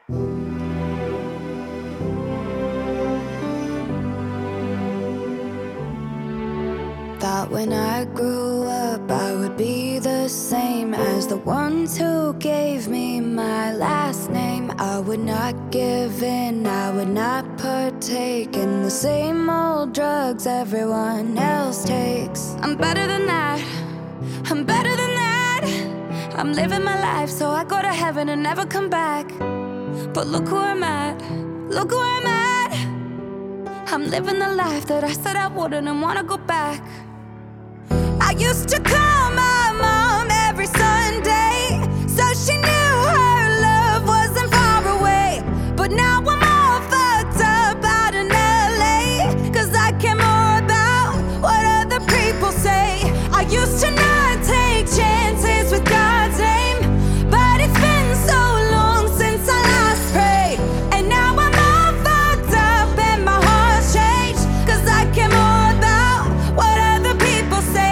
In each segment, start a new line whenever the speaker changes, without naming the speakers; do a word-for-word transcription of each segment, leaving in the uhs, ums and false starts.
Thought when I grew up I would be the same as the ones who gave me my last name. I would not give in, I would not partake in the same old drugs everyone else takes. I'm better than that, I'm better than that. I'm living my life so I go to heaven and never come back. But look who I'm at, look who I'm at. I'm living the life that I said I wouldn't and wanna go back. I used to call my mom every Sunday, so she knew her love wasn't far away. But now I'm all fucked up out in L A, cause I care more about what other people say. I used to not take chances with God's name, but it's been so long since I last prayed. And now I'm all fucked up and my heart's changed, cause I care more about what other people say.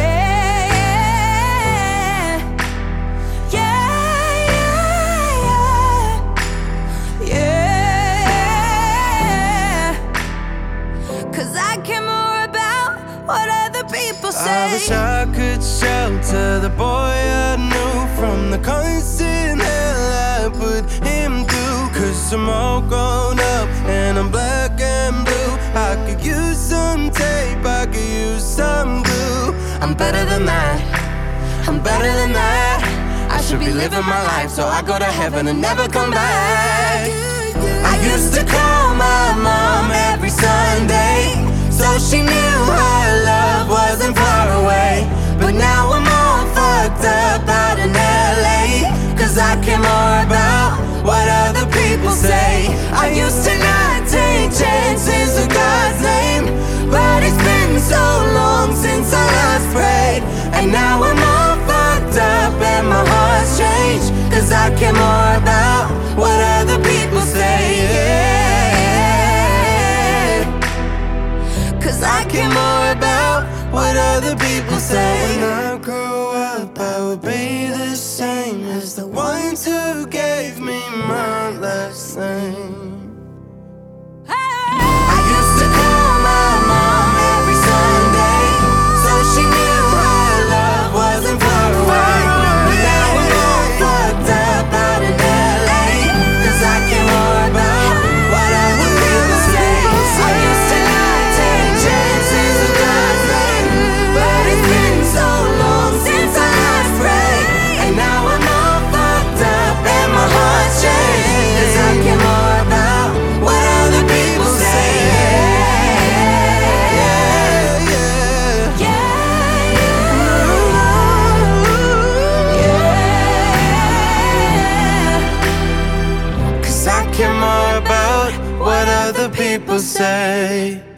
I wish I could shelter the boy I knew from the constant hell I put him through. Cause I'm all grown up and I'm black and blue. I could use some tape, I could use some glue. I'm better than that, I'm better than that. I should be living my life so I go to heaven and never come back. I used to call my mom every Sunday, so she knew her love wasn't far away. But now I'm all fucked up out in L A, cause I care more about what other people say. I used to not take chances with God's name, but it's been so long since I last prayed. And now I'm all fucked up and my heart's changed, cause I care more about what other people say. Cause I care more about what other people say. When I grow up I will be the same as the ones who gave me my last name. I used to call my mom every Sunday, so she knew her love wasn't far away. But now I'm all fucked up out in L A, cause I care more about what other people say. I used to not take chances with God's name, but it's been so long since I last prayed. And now I'm all fucked up and my heart's changed, cause I care more about what other people say. Yeah, yeah, yeah, yeah. Cause I care more about what other people say.